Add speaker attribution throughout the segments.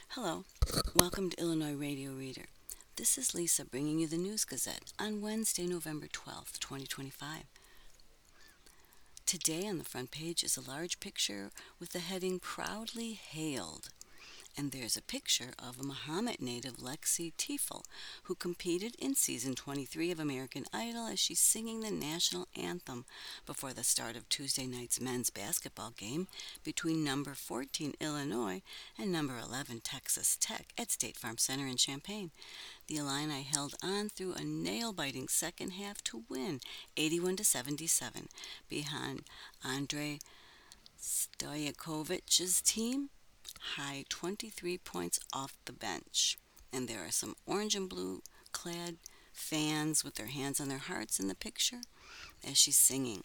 Speaker 1: Hello, welcome to Illinois Radio Reader. This is Lisa bringing you the News Gazette on Wednesday, November 12th, 2025. Today on the front page is a large picture with the heading Proudly Hailed. And there's a picture of a Muhammad native Lexi Tiefel, who competed in season 23 of American Idol as she's singing the national anthem before the start of Tuesday night's men's basketball game between number 14 Illinois and number 11 Texas Tech at State Farm Center in Champaign. The Illini held on through a nail-biting second half to win 81 to 77 behind Andre Stojakovic's team high 23 points off the bench. And there are some orange and blue clad fans with their hands on their hearts in the picture as she's singing.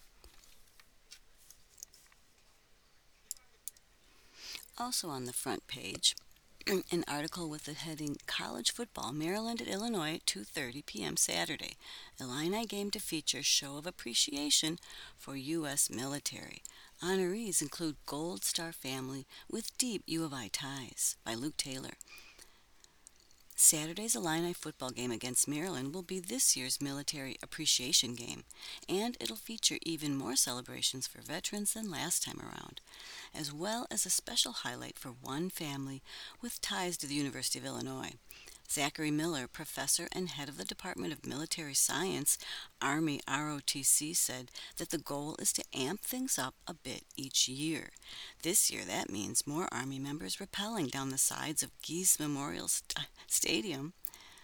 Speaker 1: Also on the front page, an article with the heading College Football Maryland at Illinois at 2:30 p.m. Saturday. Illini game to feature show of appreciation for U.S. military. Honorees include Gold Star family with deep U of I ties by Luke Taylor. Saturday's Illini football game against Maryland will be this year's military appreciation game, and it'll feature even more celebrations for veterans than last time around, as well as a special highlight for one family with ties to the University of Illinois. Zachary Miller, professor and head of the Department of Military Science, Army ROTC, said that the goal is to amp things up a bit each year. This year, that means more Army members rappelling down the sides of Stadium,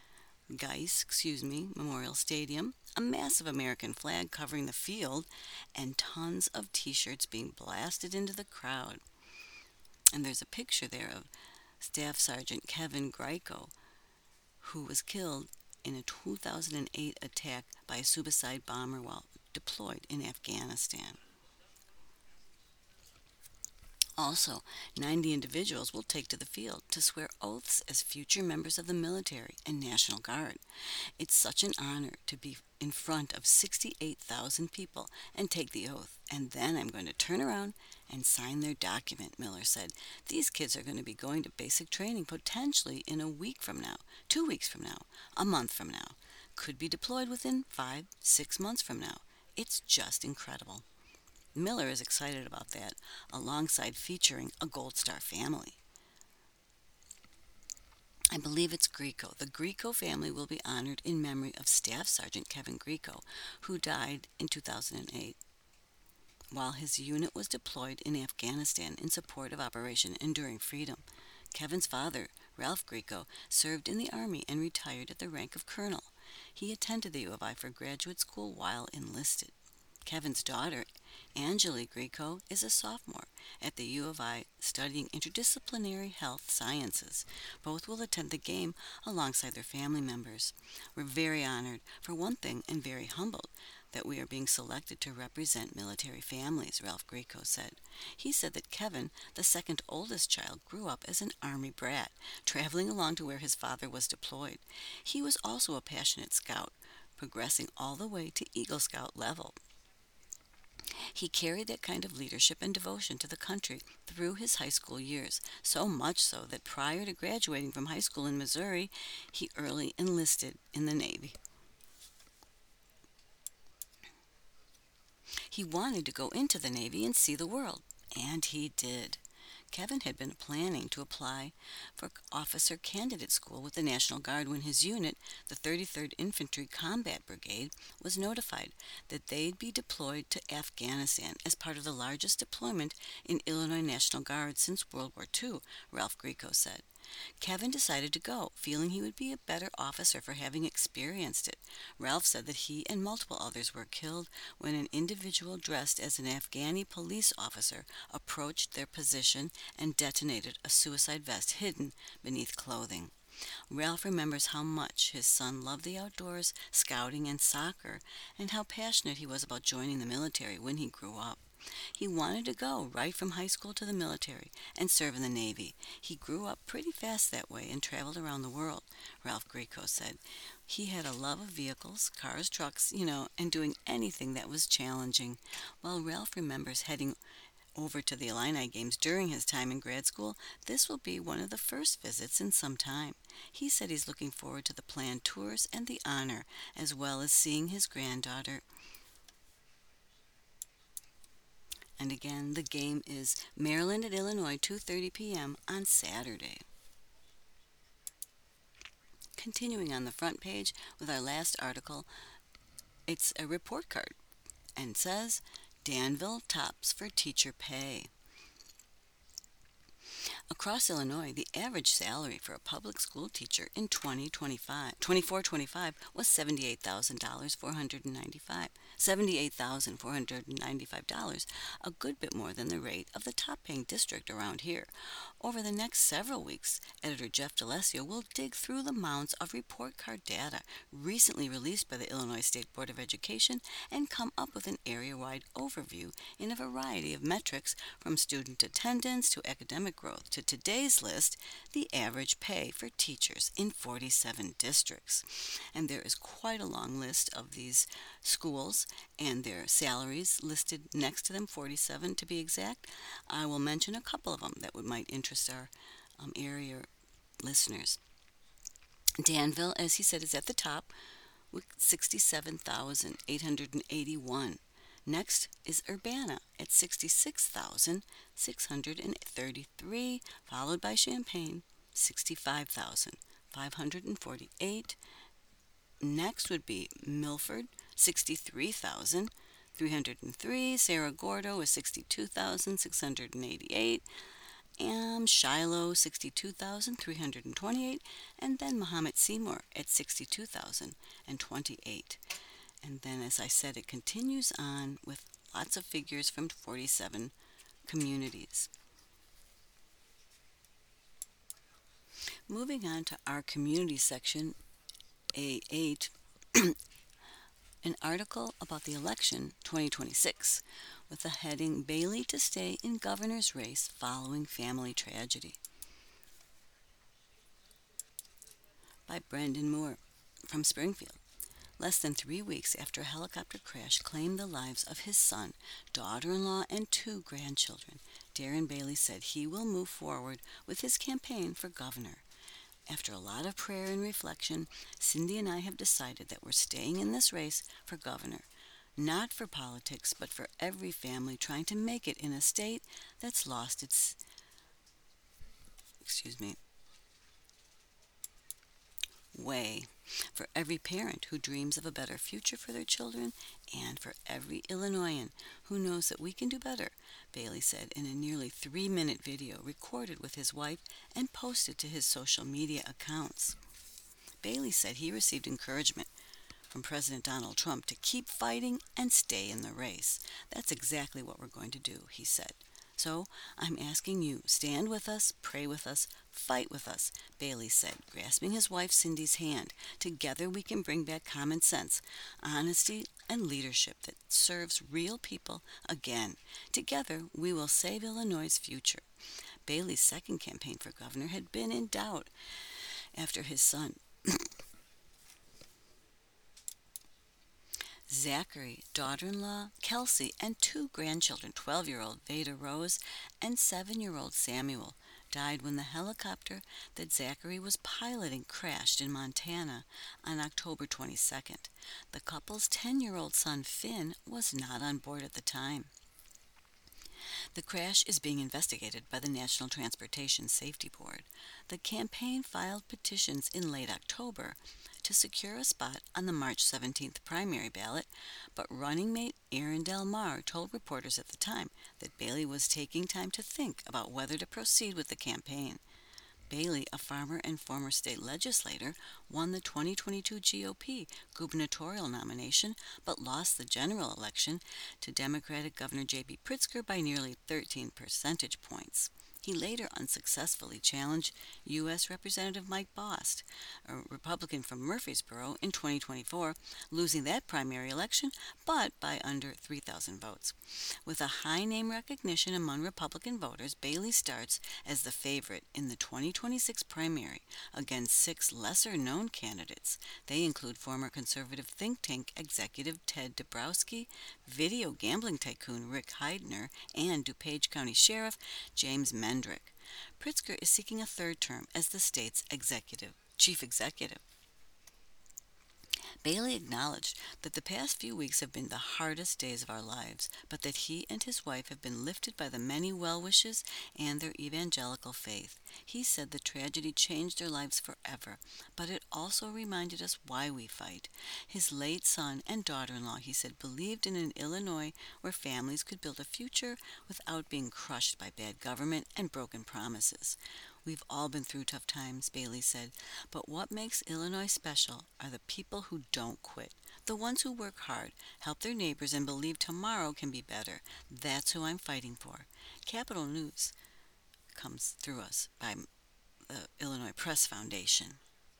Speaker 1: Memorial Stadium, a massive American flag covering the field, and tons of T-shirts being blasted into the crowd. And there's a picture there of Staff Sergeant Kevin Greco, who was killed in a 2008 attack by a suicide bomber while deployed in Afghanistan. Also, 90 individuals will take to the field to swear oaths as future members of the military and National Guard. It's such an honor to be in front of 68,000 people and take the oath, and then I'm going to turn around and sign their document, Miller said. These kids are going to be going to basic training potentially in a week from now, 2 weeks from now, a month from now. Could be deployed within 5, 6 months from now. It's just incredible. Miller is excited about that, alongside featuring a Gold Star family. I believe it's Greco. The Greco family will be honored in memory of Staff Sergeant Kevin Greco, who died in 2008 while his unit was deployed in Afghanistan in support of Operation Enduring Freedom. Kevin's father, Ralph Greco, served in the Army and retired at the rank of colonel. He attended the U of I for graduate school while enlisted. Kevin's daughter, Angeli Greco, is a sophomore at the U of I studying interdisciplinary health sciences. Both will attend the game alongside their family members. We're very honored, for one thing, and very humbled that we are being selected to represent military families, Ralph Greco said. He said that Kevin, the second oldest child, grew up as an Army brat, traveling along to where his father was deployed. He was also a passionate scout, progressing all the way to Eagle Scout level. He carried that kind of leadership and devotion to the country through his high school years, so much so that prior to graduating from high school in Missouri, he early enlisted in the Navy. He wanted to go into the Navy and see the world, and he did. Kevin had been planning to apply for officer candidate school with the National Guard when his unit, the 33rd Infantry Combat Brigade, was notified that they'd be deployed to Afghanistan as part of the largest deployment in Illinois National Guard since World War II, Ralph Greco said. Kevin decided to go, feeling he would be a better officer for having experienced it. Ralph said that he and multiple others were killed when an individual dressed as an Afghani police officer approached their position and detonated a suicide vest hidden beneath clothing. Ralph remembers how much his son loved the outdoors, scouting, and soccer, and how passionate he was about joining the military when he grew up. He wanted to go right from high school to the military and serve in the Navy. He grew up pretty fast that way and traveled around the world, Ralph Greco said. He had a love of vehicles, cars, trucks, and doing anything that was challenging. While Ralph remembers heading over to the Illini games during his time in grad school, this will be one of the first visits in some time. He said he's looking forward to the planned tours and the honor, as well as seeing his granddaughter. And again, the game is Maryland at Illinois, 2:30 p.m. on Saturday. Continuing on the front page with our last article, it's a report card and says Danville tops for teacher pay. Across Illinois, the average salary for a public school teacher in 2025 was $78,495, a good bit more than the rate of the top-paying district around here. Over the next several weeks, editor Jeff DeLessio will dig through the mounds of report card data recently released by the Illinois State Board of Education and come up with an area-wide overview in a variety of metrics from student attendance to academic growth to today's list, the average pay for teachers in 47 districts. And there is quite a long list of these schools and their salaries listed next to them, 47 to be exact. I will mention a couple of them that might interest our area listeners. Danville, as he said, is at the top with 67,881. Next is Urbana at 66,633, followed by Champaign, 65,548. Next would be Milford, 63,303. Cerro Gordo is 62,688. Shiloh, 62,328. And then Mahomet Seymour at 62,028. And then, as I said, it continues on with lots of figures from 47 communities. Moving on to our community section, A8, an article about the election 2026 with the heading Bailey to Stay in Governor's Race Following Family Tragedy by Brendan Moore from Springfield. Less than 3 weeks after a helicopter crash claimed the lives of his son, daughter-in-law, and 2 grandchildren, Darren Bailey said he will move forward with his campaign for governor. After a lot of prayer and reflection, Cindy and I have decided that we're staying in this race for governor, not for politics, but for every family trying to make it in a state that's lost its way, for every parent who dreams of a better future for their children, and for every Illinoisan who knows that we can do better, Bailey said in a nearly 3-minute video recorded with his wife and posted to his social media accounts. Bailey said he received encouragement from President Donald Trump to keep fighting and stay in the race. That's exactly what we're going to do, he said. So I'm asking you, stand with us, pray with us, fight with us, Bailey said, grasping his wife Cindy's hand. Together we can bring back common sense, honesty, and leadership that serves real people again. Together we will save Illinois' future. Bailey's second campaign for governor had been in doubt after his son Zachary, daughter-in-law Kelsey, and 2 grandchildren, 12-year-old Veda Rose and 7-year-old Samuel, died when the helicopter that Zachary was piloting crashed in Montana on October 22nd. The couple's 10-year-old son Finn was not on board at the time. The crash is being investigated by the National Transportation Safety Board. The campaign filed petitions in late October to secure a spot on the March 17th primary ballot, but running mate Aaron Del Mar told reporters at the time that Bailey was taking time to think about whether to proceed with the campaign. Bailey, a farmer and former state legislator, won the 2022 GOP gubernatorial nomination but lost the general election to Democratic Governor J.B. Pritzker by nearly 13 percentage points. He later unsuccessfully challenged U.S. Representative Mike Bost, a Republican from Murfreesboro, in 2024, losing that primary election, but by under 3,000 votes. With a high name recognition among Republican voters, Bailey starts as the favorite in the 2026 primary against six lesser known candidates. They include former conservative think tank executive Ted Dabrowski, video gambling tycoon Rick Heidner, and DuPage County Sheriff James Mendrick. Pritzker is seeking a third term as the state's chief executive. Bailey acknowledged that the past few weeks have been the hardest days of our lives, but that he and his wife have been lifted by the many well wishes and their evangelical faith. He said the tragedy changed their lives forever, but it also reminded us why we fight. His late son and daughter in law, he said, believed in an Illinois where families could build a future without being crushed by bad government and broken promises. We've all been through tough times, Bailey said, but what makes Illinois special are the people who don't quit, the ones who work hard, help their neighbors, and believe tomorrow can be better. That's who I'm fighting for. Capital News comes through us by the Illinois Press Foundation.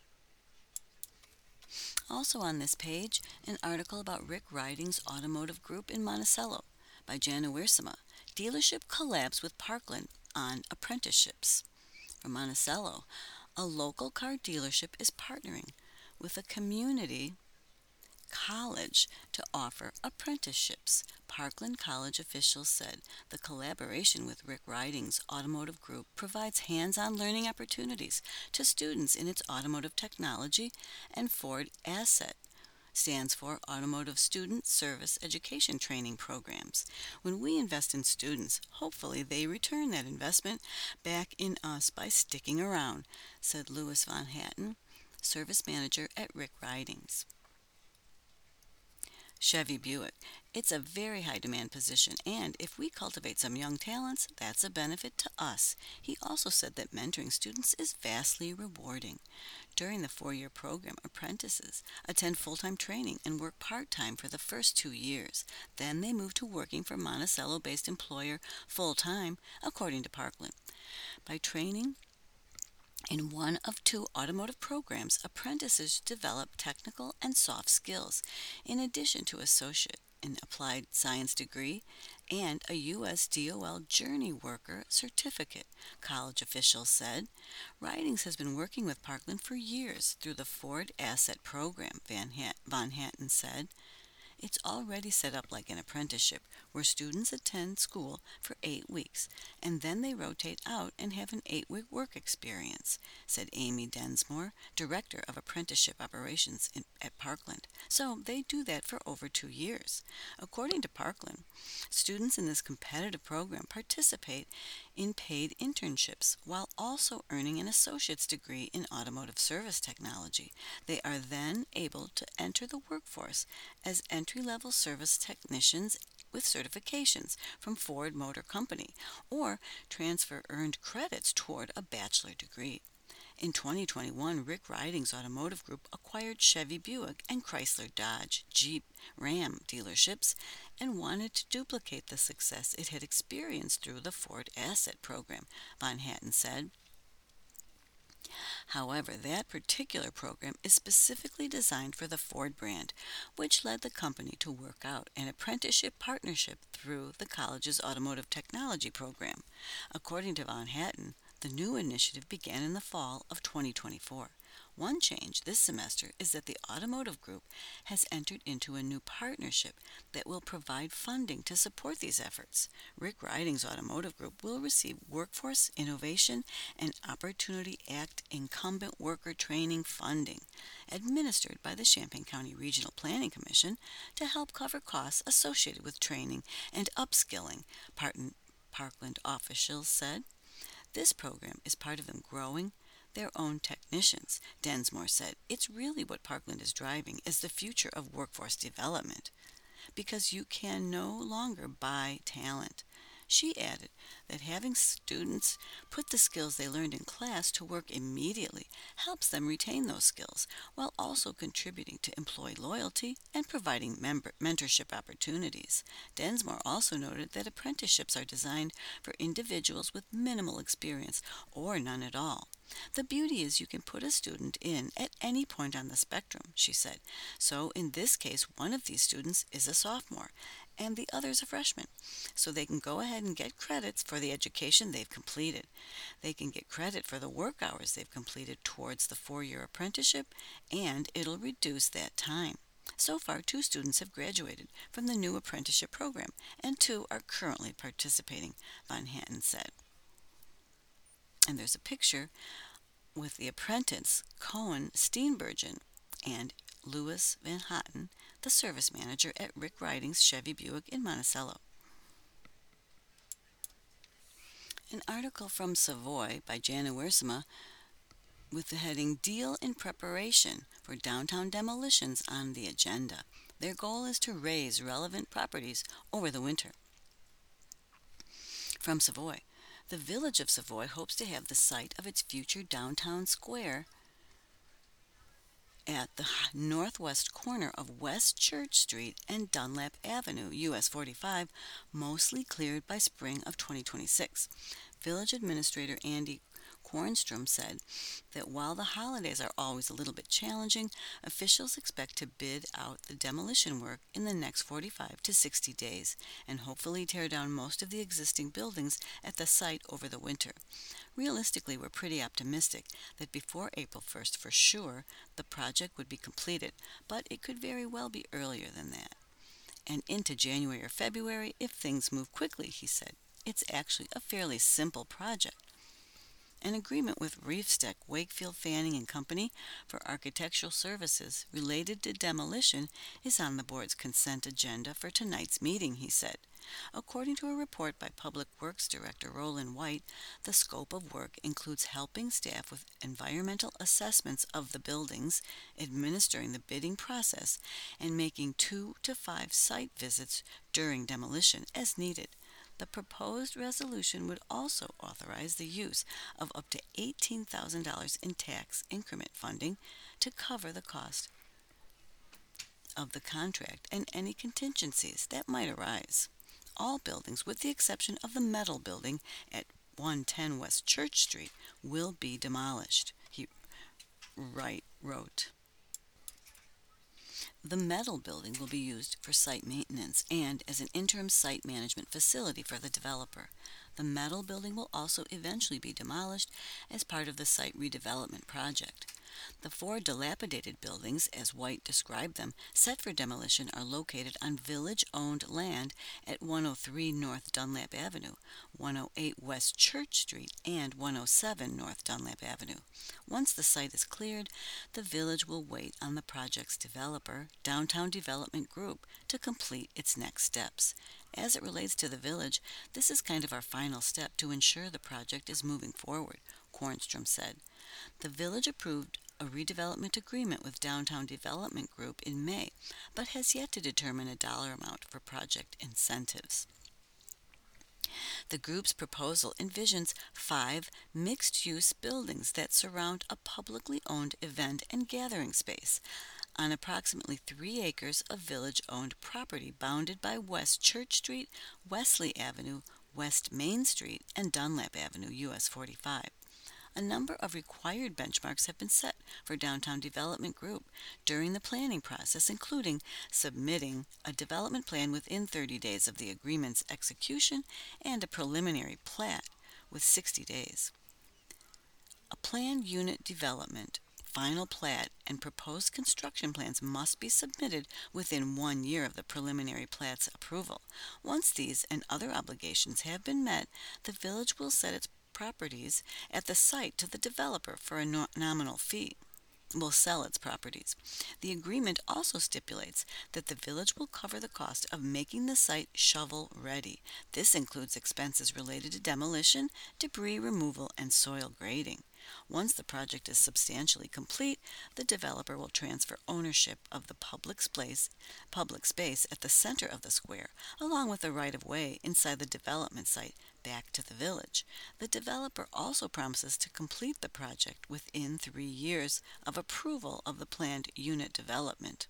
Speaker 1: Also on this page, an article about Rick Riding's Automotive Group in Monticello by Jana Wiersema. Dealership collabs with Parkland on apprenticeships. From Monticello, a local car dealership is partnering with a community college to offer apprenticeships. Parkland College officials said the collaboration with Rick Riding's Automotive Group provides hands-on learning opportunities to students in its automotive technology, and Ford Asset stands for Automotive Student Service Education Training Programs. When we invest in students, hopefully they return that investment back in us by sticking around, said Louis Von Hatten, service manager at Rick Riding's. Chevy Buick. It's a very high demand position, and if we cultivate some young talents, that's a benefit to us. He also said that mentoring students is vastly rewarding. During the 4-year program, apprentices attend full-time training and work part-time for the first 2 years. Then they move to working for Monticello-based employer full-time, according to Parkland. By training in one of 2 automotive programs, apprentices develop technical and soft skills, in addition to associate in applied science degree and a U.S. DOL Journey Worker certificate, college officials said. Ridings has been working with Parkland for years through the Ford Asset Program, Von Hatten said. It's already set up like an apprenticeship, where students attend school for 8 weeks, and then they rotate out and have an 8-week work experience, said Amy Densmore, Director of Apprenticeship Operations at Parkland. So they do that for over 2 years. According to Parkland, students in this competitive program participate in paid internships while also earning an associate's degree in automotive service technology. They are then able to enter the workforce as entry-level service technicians with certifications from Ford Motor Company, or transfer earned credits toward a bachelor degree. In 2021, Rick Riding's Automotive Group acquired Chevy Buick and Chrysler Dodge Jeep Ram dealerships and wanted to duplicate the success it had experienced through the Ford Asset Program, Von Hatten said. However, that particular program is specifically designed for the Ford brand, which led the company to work out an apprenticeship partnership through the college's automotive technology program. According to Von Hatten, the new initiative began in the fall of 2024. One change this semester is that the Automotive Group has entered into a new partnership that will provide funding to support these efforts. Rick Riding's Automotive Group will receive Workforce Innovation and Opportunity Act incumbent worker training funding, administered by the Champaign County Regional Planning Commission, to help cover costs associated with training and upskilling, Parkland officials said. This program is part of them growing their own technicians, Densmore said. It's really what Parkland is driving is the future of workforce development, because you can no longer buy talent. She added that having students put the skills they learned in class to work immediately helps them retain those skills while also contributing to employee loyalty and providing mentorship opportunities. Densmore also noted that apprenticeships are designed for individuals with minimal experience or none at all. The beauty is you can put a student in at any point on the spectrum, she said. So in this case, one of these students is a sophomore and the other's a freshman. So they can go ahead and get credits for the education they've completed. They can get credit for the work hours they've completed towards the 4-year apprenticeship, and it'll reduce that time. So far, 2 students have graduated from the new apprenticeship program, and 2 are currently participating, Von Hatten said. And there's a picture with the apprentice, Cohen Steenbergen, and Louis Van Houten, the service manager at Rick Riding's Chevy Buick in Monticello. An article from Savoy by Jana Wiersma with the heading Deal in Preparation for Downtown Demolitions on the agenda. Their goal is to raise relevant properties over the winter. From Savoy, the village of Savoy hopes to have the site of its future downtown square at the northwest corner of West Church Street and Dunlap Avenue, US 45, mostly cleared by spring of 2026. Village Administrator Andy Kornstrom said that while the holidays are always a little bit challenging, officials expect to bid out the demolition work in the next 45 to 60 days and hopefully tear down most of the existing buildings at the site over the winter. Realistically, we're pretty optimistic that before April 1st for sure the project would be completed, but it could very well be earlier than that. And into January or February if things move quickly, he said. It's actually a fairly simple project. An agreement with Riefsteck, Wakefield, Fanning and Company for architectural services related to demolition is on the board's consent agenda for tonight's meeting, he said. According to a report by Public Works Director Roland White, the scope of work includes helping staff with environmental assessments of the buildings, administering the bidding process, and making 2 to 5 site visits during demolition as needed. The proposed resolution would also authorize the use of up to $18,000 in tax increment funding to cover the cost of the contract and any contingencies that might arise. All buildings, with the exception of the metal building at 110 West Church Street, will be demolished, Wright wrote. The metal building will be used for site maintenance and as an interim site management facility for the developer. The metal building will also eventually be demolished as part of the site redevelopment project. The 4 dilapidated buildings, as White described them, set for demolition are located on village-owned land at 103 North Dunlap Avenue, 108 West Church Street, and 107 North Dunlap Avenue. Once the site is cleared, the village will wait on the project's developer, Downtown Development Group, to complete its next steps. As it relates to the village, this is kind of our final step to ensure the project is moving forward, Kornstrom said. The village approved a redevelopment agreement with Downtown Development Group in May, but has yet to determine a dollar amount for project incentives. The group's proposal envisions 5 mixed-use buildings that surround a publicly owned event and gathering space on approximately 3 acres of village-owned property bounded by West Church Street, Wesley Avenue, West Main Street, and Dunlap Avenue, US 45. A number of required benchmarks have been set for Downtown Development Group during the planning process, including submitting a development plan within 30 days of the agreement's execution and a preliminary plat with 60 days. A planned unit development, final plat, and proposed construction plans must be submitted within 1 year of the preliminary plat's approval. Once these and other obligations have been met, the village will set its properties at the site to the developer for a nominal fee. Will sell its properties. The agreement also stipulates that the village will cover the cost of making the site shovel ready. This includes expenses related to demolition, debris removal, and soil grading. Once the project is substantially complete, the developer will transfer ownership of the public space at the center of the square, along with the right of way inside the development site back to the village. The developer also promises to complete the project within 3 years of approval of the planned unit development.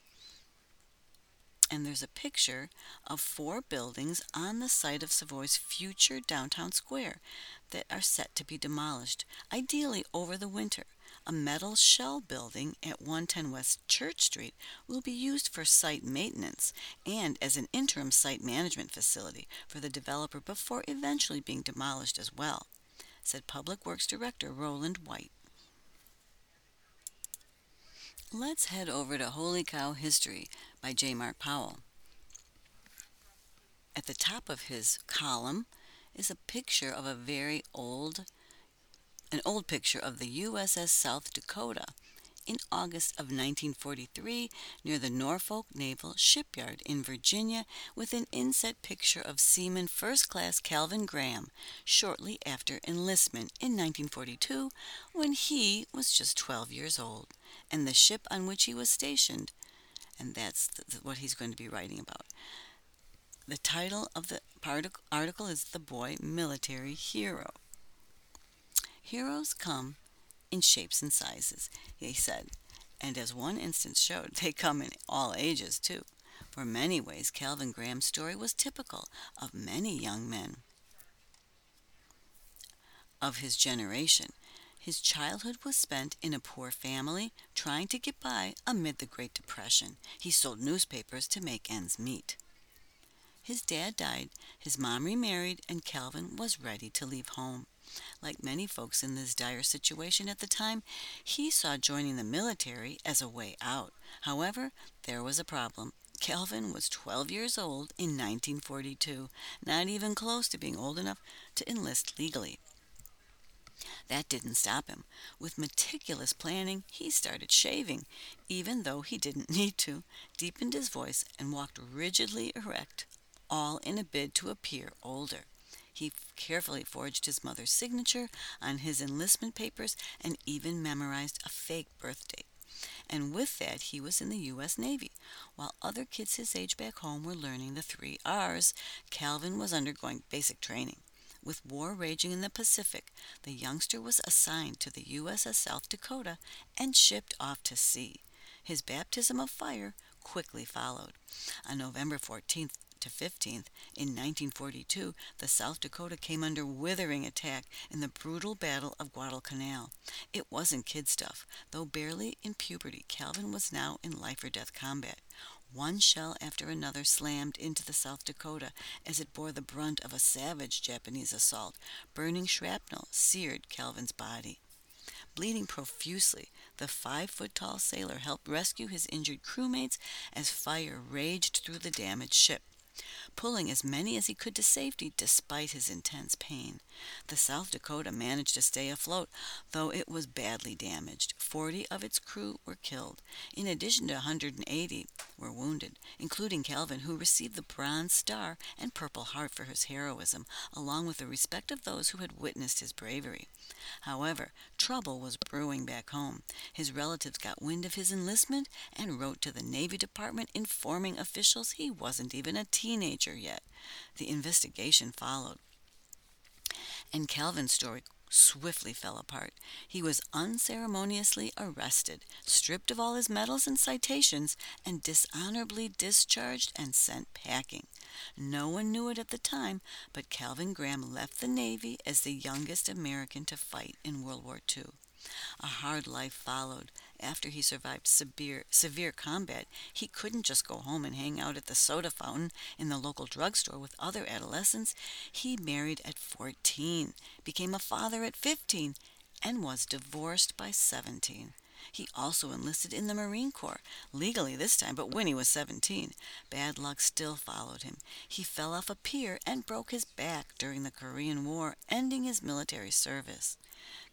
Speaker 1: And there's a picture of 4 buildings on the site of Savoy's future downtown square that are set to be demolished, ideally over the winter. A metal shell building at 110 West Church Street will be used for site maintenance and as an interim site management facility for the developer before eventually being demolished as well, said Public Works Director Roland White. Let's head over to Holy Cow History by J. Mark Powell. At the top of his column is a picture of an old picture of the USS South Dakota in August of 1943 near the Norfolk Naval Shipyard in Virginia, with an inset picture of Seaman First Class Calvin Graham shortly after enlistment in 1942, when he was just 12 years old, and the ship on which he was stationed. And that's what he's going to be writing about. The title of the article is "The Boy Military Hero." Heroes come in shapes and sizes, he said, and as one instance showed, they come in all ages too. For many ways, Calvin Graham's story was typical of many young men of his generation. His childhood was spent in a poor family, trying to get by amid the Great Depression. He sold newspapers to make ends meet. His dad died, his mom remarried, and Calvin was ready to leave home. Like many folks in this dire situation at the time, he saw joining the military as a way out. However, there was a problem. Calvin was 12 years old in 1942, not even close to being old enough to enlist legally. That didn't stop him. With meticulous planning, he started shaving, even though he didn't need to, deepened his voice, and walked rigidly erect, all in a bid to appear older. He carefully forged his mother's signature on his enlistment papers and even memorized a fake birth date. And with that, he was in the U.S. Navy. While other kids his age back home were learning the 3 R's, Calvin was undergoing basic training. With war raging in the Pacific, the youngster was assigned to the USS South Dakota and shipped off to sea. His baptism of fire quickly followed. On November 14th to 15th in 1942, the South Dakota came under withering attack in the brutal Battle of Guadalcanal. It wasn't kid stuff. Though barely in puberty, Calvin was now in life-or-death combat. One shell after another slammed into the South Dakota as it bore the brunt of a savage Japanese assault. Burning shrapnel seared Calvin's body. Bleeding profusely, the 5-foot-tall sailor helped rescue his injured crewmates as fire raged through the damaged ship, pulling as many as he could to safety despite his intense pain. The South Dakota managed to stay afloat, though it was badly damaged. 40 of its crew were killed. In addition to 180 were wounded, including Calvin, who received the Bronze Star and Purple Heart for his heroism, along with the respect of those who had witnessed his bravery. However, trouble was brewing back home. His relatives got wind of his enlistment and wrote to the Navy Department informing officials he wasn't even a teenager yet. The investigation followed, and Calvin's story swiftly fell apart. He was unceremoniously arrested, stripped of all his medals and citations, and dishonorably discharged and sent packing. No one knew it at the time, but Calvin Graham left the Navy as the youngest American to fight in World War II. A hard life followed. After he survived severe combat, he couldn't just go home and hang out at the soda fountain in the local drugstore with other adolescents. He married at 14, became a father at 15, and was divorced by 17. He also enlisted in the Marine Corps, legally this time, but when he was 17. Bad luck still followed him. He fell off a pier and broke his back during the Korean War, ending his military service.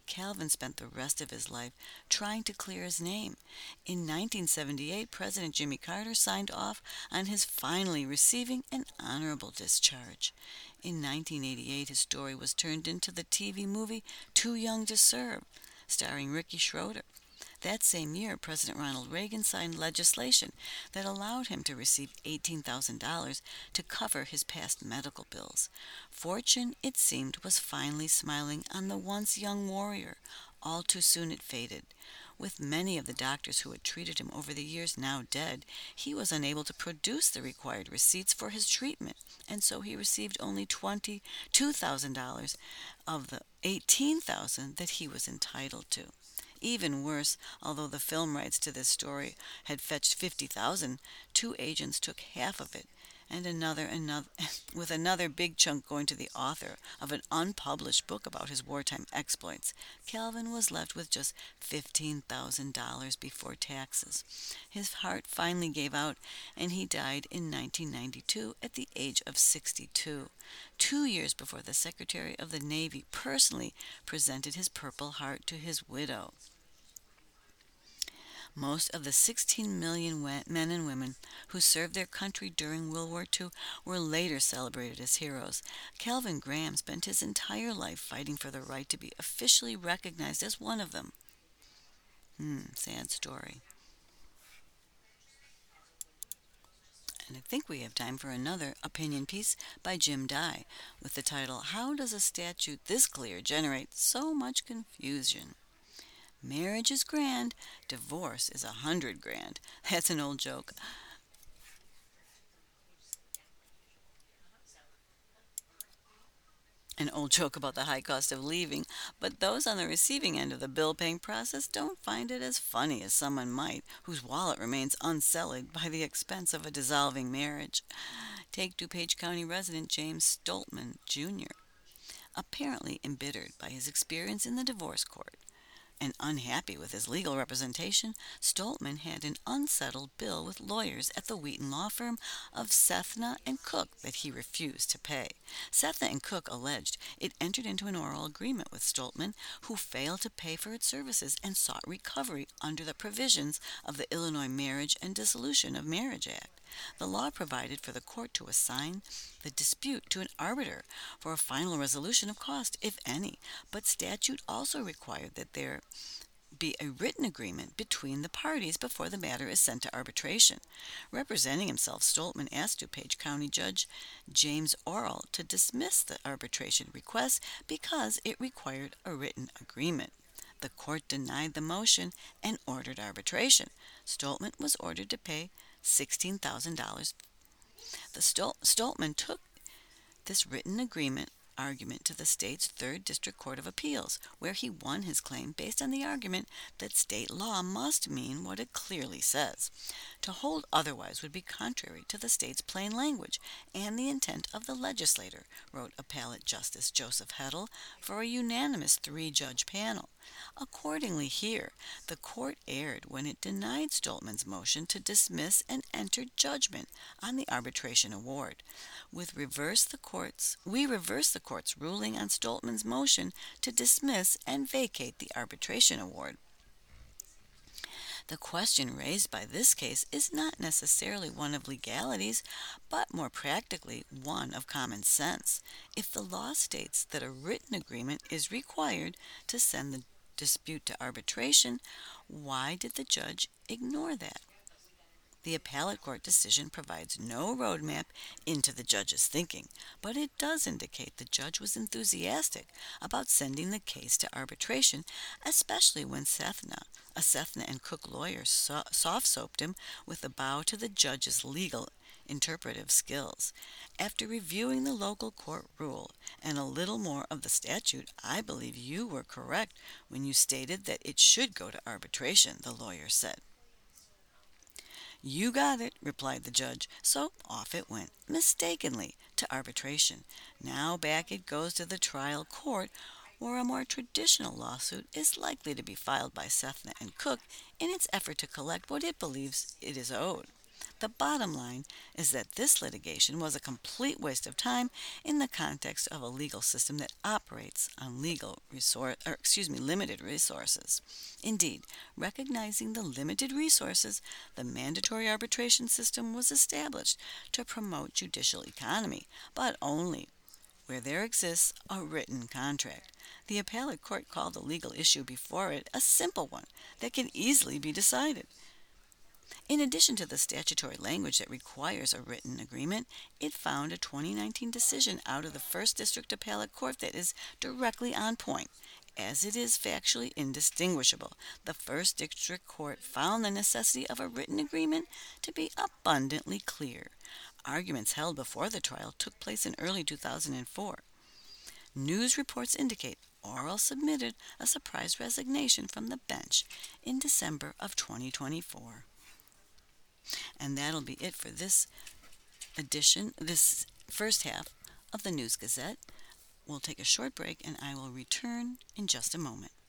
Speaker 1: Calvin spent the rest of his life trying to clear his name. In 1978, President Jimmy Carter signed off on his finally receiving an honorable discharge. In 1988, his story was turned into the TV movie Too Young to Serve, starring Ricky Schroder. That same year, President Ronald Reagan signed legislation that allowed him to receive $18,000 to cover his past medical bills. Fortune, it seemed, was finally smiling on the once young warrior. All too soon it faded. With many of the doctors who had treated him over the years now dead, he was unable to produce the required receipts for his treatment, and so he received only $22,000 of the $18,000 that he was entitled to. Even worse, although the film rights to this story had fetched 50,000, two agents took half of it, and another with another big chunk going to the author of an unpublished book about his wartime exploits. Calvin was left with just $15,000 before taxes. His heart finally gave out, and he died in 1992 at the age of 62, 2 years before the Secretary of the Navy personally presented his Purple Heart to his widow. Most of the 16 million men and women who served their country during World War II were later celebrated as heroes. Calvin Graham spent his entire life fighting for the right to be officially recognized as one of them. Sad story. And I think we have time for another opinion piece by Jim Dye with the title, How Does a Statute This Clear Generate So Much Confusion? Marriage is grand, divorce is 100 grand. That's an old joke. An old joke about the high cost of leaving, but those on the receiving end of the bill paying process don't find it as funny as someone might whose wallet remains unsullied by the expense of a dissolving marriage. Take DuPage County resident James Stoltman, Jr. Apparently embittered by his experience in the divorce court and unhappy with his legal representation, Stoltman had an unsettled bill with lawyers at the Wheaton law firm of Sethna and Cook that he refused to pay. Sethna and Cook alleged it entered into an oral agreement with Stoltman, who failed to pay for its services and sought recovery under the provisions of the Illinois Marriage and Dissolution of Marriage Act. The law provided for the court to assign the dispute to an arbiter for a final resolution of cost, if any, but statute also required that there be a written agreement between the parties before the matter is sent to arbitration. Representing himself, Stoltman asked DuPage County Judge James Orrell to dismiss the arbitration request because it required a written agreement. The court denied the motion and ordered arbitration. Stoltman was ordered to pay $16,000. Stoltman took this written agreement argument to the state's Third District Court of Appeals, where he won his claim based on the argument that state law must mean what it clearly says. To hold otherwise would be contrary to the state's plain language and the intent of the legislator, wrote Appellate Justice Joseph Heddle for a unanimous three-judge panel. Accordingly here, the court erred when it denied Stoltman's motion to dismiss and entered judgment on the arbitration award. We reverse the court's ruling on Stoltman's motion to dismiss and vacate the arbitration award. The question raised by this case is not necessarily one of legalities, but more practically one of common sense. If the law states that a written agreement is required to send the dispute to arbitration, why did the judge ignore that? The appellate court decision provides no roadmap into the judge's thinking, but it does indicate the judge was enthusiastic about sending the case to arbitration, especially when a Sethna and Cook lawyer soft-soaped him with a bow to the judge's legal interpretive skills. After reviewing the local court rule and a little more of the statute, I believe you were correct when you stated that it should go to arbitration, the lawyer said. You got it, replied the judge. So off it went, mistakenly, to arbitration. Now back it goes to the trial court, where a more traditional lawsuit is likely to be filed by Sethna and Cook in its effort to collect what it believes it is owed. The bottom line is that this litigation was a complete waste of time in the context of a legal system that operates on limited resources. Indeed, recognizing the limited resources, the mandatory arbitration system was established to promote judicial economy, but only where there exists a written contract. The appellate court called the legal issue before it a simple one that can easily be decided. In addition to the statutory language that requires a written agreement, it found a 2019 decision out of the First District Appellate Court that is directly on point, as it is factually indistinguishable. The First District Court found the necessity of a written agreement to be abundantly clear. Arguments held before the trial took place in early 2004. News reports indicate Orel submitted a surprise resignation from the bench in December of 2024. And that'll be it for this edition, this first half of the News Gazette. We'll take a short break and I will return in just a moment.